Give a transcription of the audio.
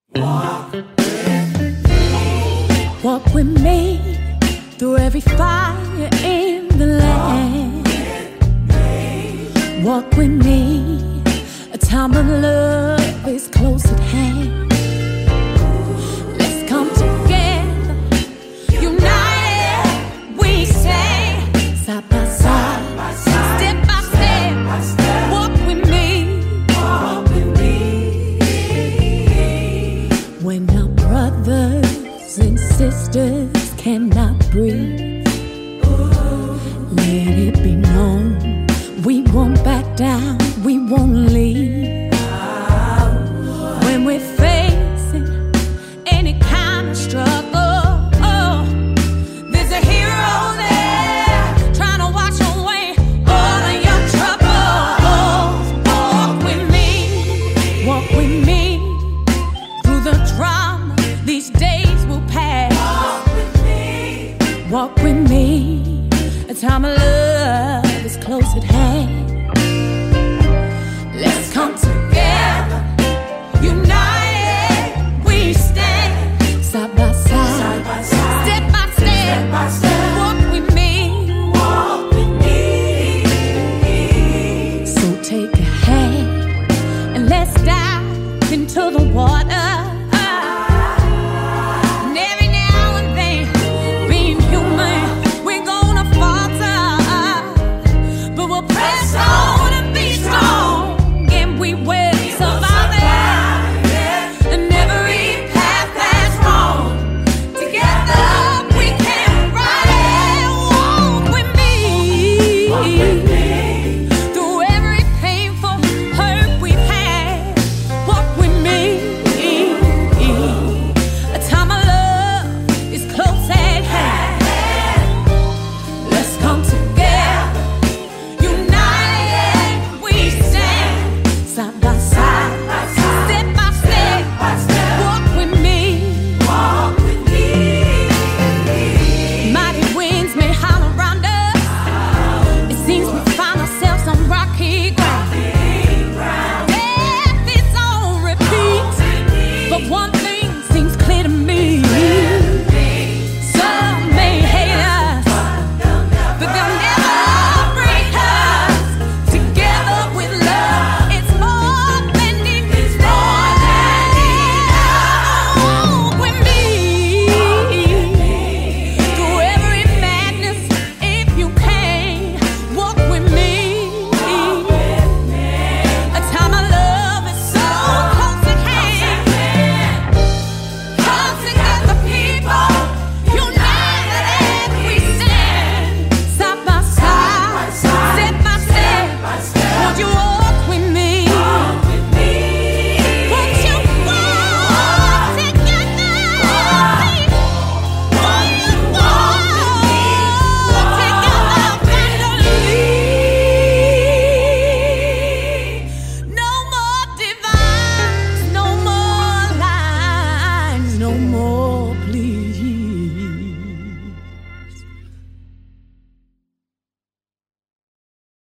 Walk with me through every fire in the land. Walk with me, a time of love is close at hand. Let's come together, united we stand, side by side, step by step. Walk with me, when our brothers and sisters cannot breathe, let it be known we won't back down, we won't leave. When we're facing any kind of struggle, there's a hero there trying to wash away all of your troubles. Walk with me through the drama, these days will pass. Walk with me, a time of love is close at hand. Let's come together, united we stand, side by side, step by step. Walk with me, so take a hand and let's dive into the water.